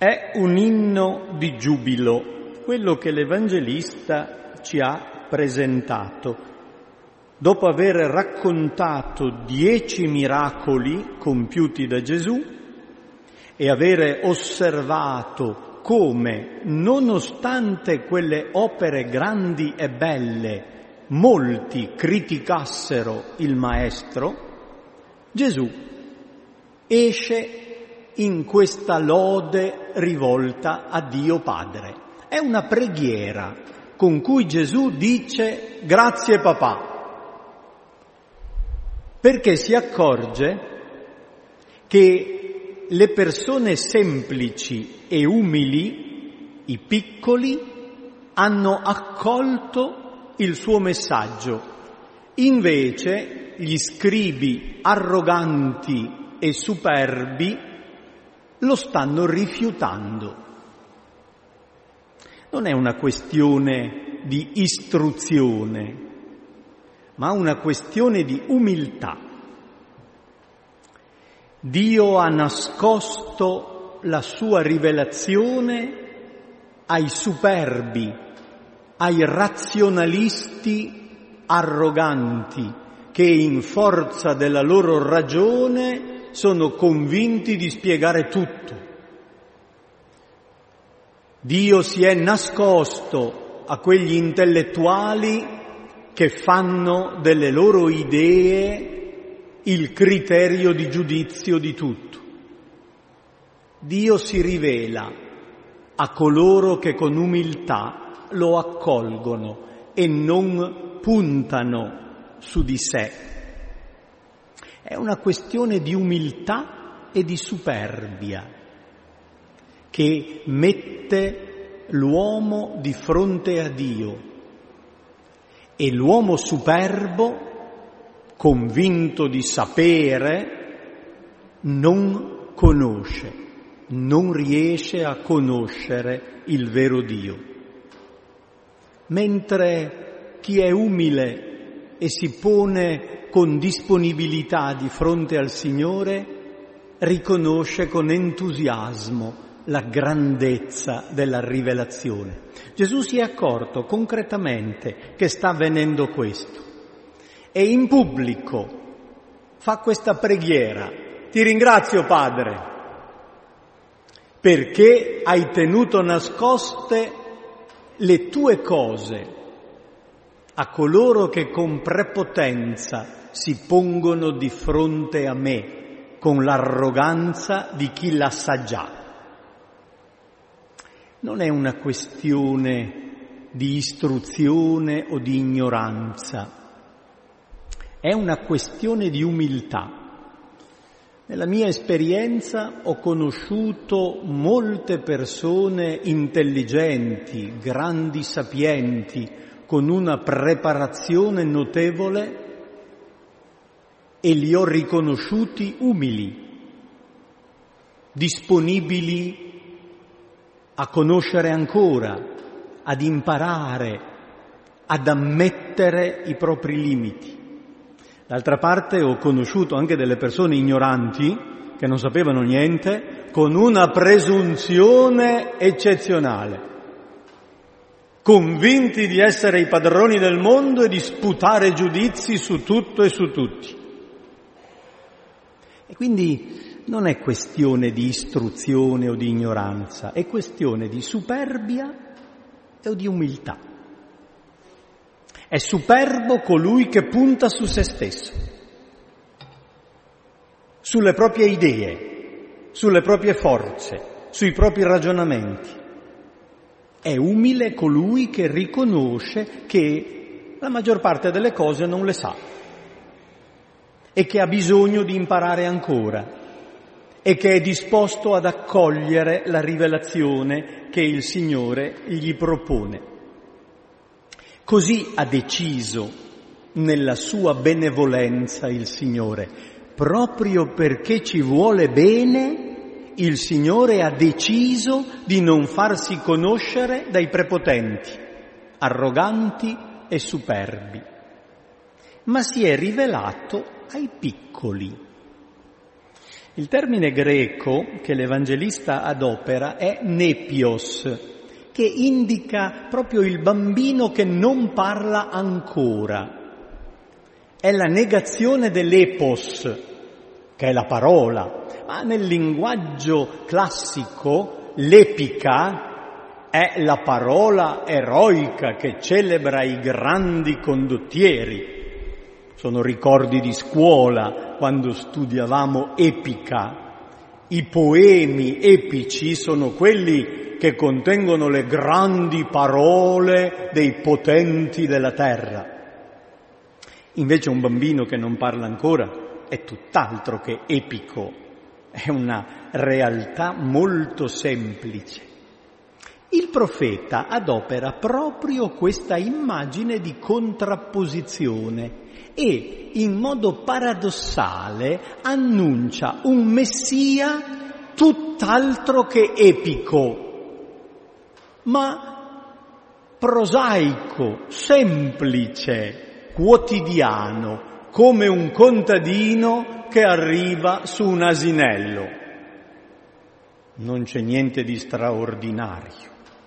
È un inno di giubilo, quello che l'Evangelista ci ha presentato. Dopo aver raccontato 10 miracoli compiuti da Gesù e avere osservato come, nonostante quelle opere grandi e belle, molti criticassero il Maestro, Gesù esce in questa lode rivolta a Dio Padre. È una preghiera con cui Gesù dice grazie papà, perché si accorge che le persone semplici e umili, i piccoli, hanno accolto il suo messaggio. Invece gli scribi arroganti e superbi lo stanno rifiutando. Non è una questione di istruzione, ma una questione di umiltà. Dio ha nascosto la sua rivelazione ai superbi, ai razionalisti arroganti, che in forza della loro ragione sono convinti di spiegare tutto. Dio si è nascosto a quegli intellettuali che fanno delle loro idee il criterio di giudizio di tutto. Dio si rivela a coloro che con umiltà lo accolgono e non puntano su di sé. È una questione di umiltà e di superbia che mette l'uomo di fronte a Dio, e l'uomo superbo, convinto di sapere, non conosce, non riesce a conoscere il vero Dio. Mentre chi è umile e si pone con disponibilità di fronte al Signore, riconosce con entusiasmo la grandezza della rivelazione. Gesù si è accorto concretamente che sta avvenendo questo e in pubblico fa questa preghiera: ti ringrazio Padre, perché hai tenuto nascoste le tue cose a coloro che con prepotenza si pongono di fronte a me con l'arroganza di chi la sa già. Non è una questione di istruzione o di ignoranza, è una questione di umiltà. Nella mia esperienza ho conosciuto molte persone intelligenti, grandi sapienti, con una preparazione notevole, e li ho riconosciuti umili, disponibili a conoscere ancora, ad imparare, ad ammettere i propri limiti. D'altra parte ho conosciuto anche delle persone ignoranti, che non sapevano niente, con una presunzione eccezionale, convinti di essere i padroni del mondo e di sputare giudizi su tutto e su tutti. E quindi non è questione di istruzione o di ignoranza, è questione di superbia o di umiltà. È superbo colui che punta su se stesso, sulle proprie idee, sulle proprie forze, sui propri ragionamenti. È umile colui che riconosce che la maggior parte delle cose non le sa e che ha bisogno di imparare ancora e che è disposto ad accogliere la rivelazione che il Signore gli propone. Così ha deciso nella sua benevolenza il Signore, proprio perché ci vuole bene. Il Signore ha deciso di non farsi conoscere dai prepotenti, arroganti e superbi, ma si è rivelato ai piccoli. Il termine greco che l'Evangelista adopera è nepios, che indica proprio il bambino che non parla ancora. È la negazione dell'epos, che è la parola, ma nel linguaggio classico l'epica è la parola eroica che celebra i grandi condottieri. Sono ricordi di scuola quando studiavamo epica. I poemi epici sono quelli che contengono le grandi parole dei potenti della terra. Invece un bambino che non parla ancora è tutt'altro che epico, è una realtà molto semplice. Il profeta adopera proprio questa immagine di contrapposizione e in modo paradossale annuncia un Messia tutt'altro che epico, ma prosaico, semplice, quotidiano, come un contadino che arriva su un asinello. Non c'è niente di straordinario.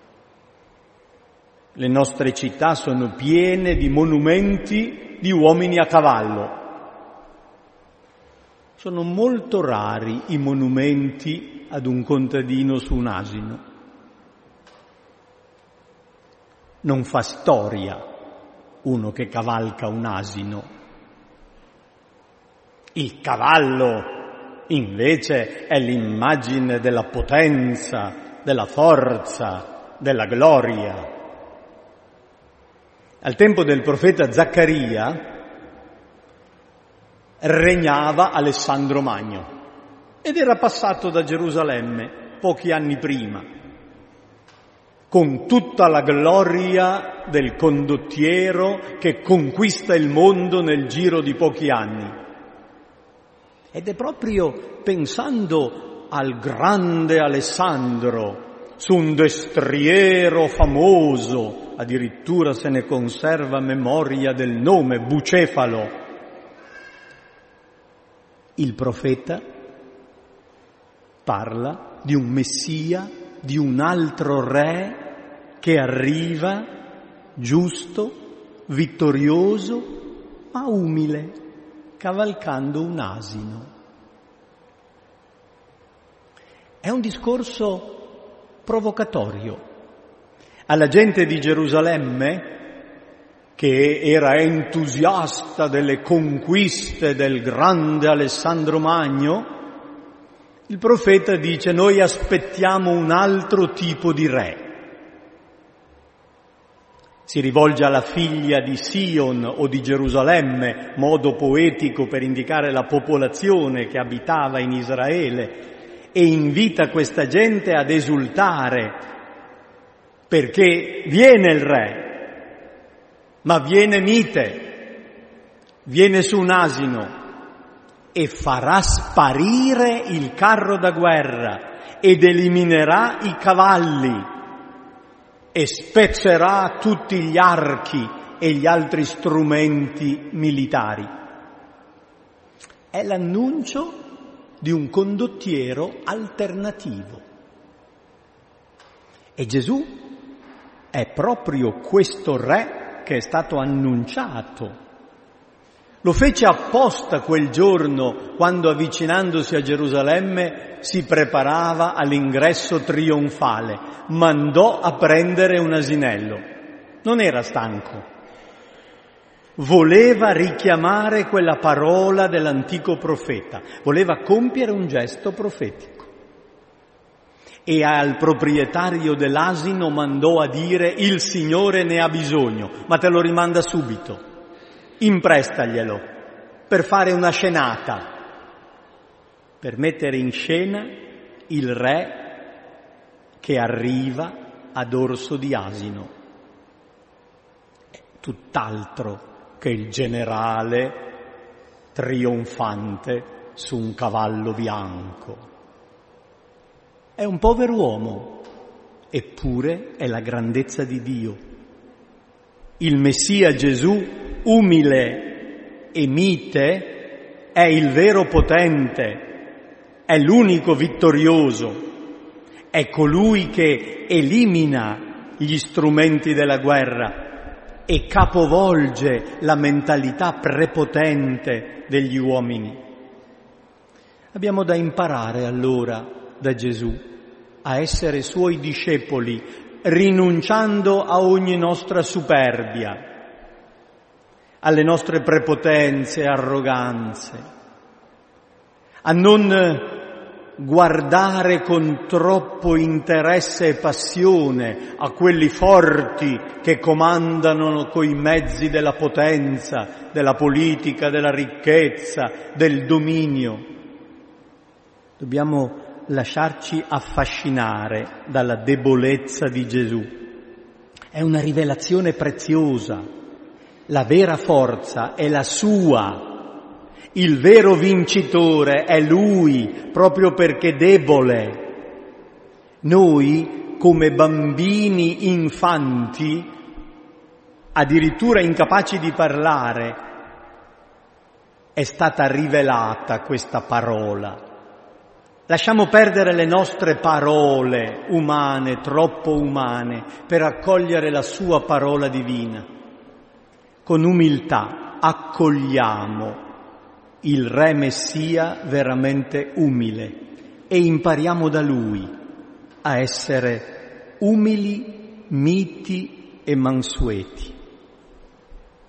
Le nostre città sono piene di monumenti di uomini a cavallo. Sono molto rari i monumenti ad un contadino su un asino. Non fa storia uno che cavalca un asino. Il cavallo invece è l'immagine della potenza, della forza, della gloria. Al tempo del profeta Zaccaria regnava Alessandro Magno ed era passato da Gerusalemme pochi anni prima, con tutta la gloria del condottiero che conquista il mondo nel giro di pochi anni. Ed è proprio pensando al grande Alessandro, su un destriero famoso, addirittura se ne conserva memoria del nome, Bucefalo. Il profeta parla di un Messia, di un altro re che arriva giusto, vittorioso, ma umile, cavalcando un asino. È un discorso provocatorio. Alla gente di Gerusalemme, che era entusiasta delle conquiste del grande Alessandro Magno, il profeta dice: noi aspettiamo un altro tipo di re. Si rivolge alla figlia di Sion o di Gerusalemme, modo poetico per indicare la popolazione che abitava in Israele, e invita questa gente ad esultare perché viene il re, ma viene mite, viene su un asino e farà sparire il carro da guerra ed eliminerà i cavalli e spezzerà tutti gli archi e gli altri strumenti militari. È l'annuncio di un condottiero alternativo. E Gesù è proprio questo re che è stato annunciato. Lo fece apposta quel giorno quando, avvicinandosi a Gerusalemme, si preparava all'ingresso trionfale. Mandò a prendere un asinello. Non era stanco. Voleva richiamare quella parola dell'antico profeta, voleva compiere un gesto profetico. E al proprietario dell'asino mandò a dire: il Signore ne ha bisogno, ma te lo rimanda subito, imprestaglielo per fare una scenata, per mettere in scena il re che arriva a dorso di asino. Tutt'altro che il generale trionfante su un cavallo bianco. È un pover'uomo, eppure è la grandezza di Dio. Il Messia Gesù, umile e mite, è il vero potente, è l'unico vittorioso, è colui che elimina gli strumenti della guerra e capovolge la mentalità prepotente degli uomini. Abbiamo da imparare allora da Gesù a essere suoi discepoli, rinunciando a ogni nostra superbia, alle nostre prepotenze e arroganze, a non guardare con troppo interesse e passione a quelli forti che comandano coi mezzi della potenza, della politica, della ricchezza, del dominio. Dobbiamo lasciarci affascinare dalla debolezza di Gesù. È una rivelazione preziosa. La vera forza è la sua. Il vero vincitore è Lui, proprio perché debole. Noi, come bambini infanti, addirittura incapaci di parlare, è stata rivelata questa parola. Lasciamo perdere le nostre parole umane, troppo umane, per accogliere la sua parola divina. Con umiltà accogliamo il Re Messia veramente umile e impariamo da Lui a essere umili, miti e mansueti.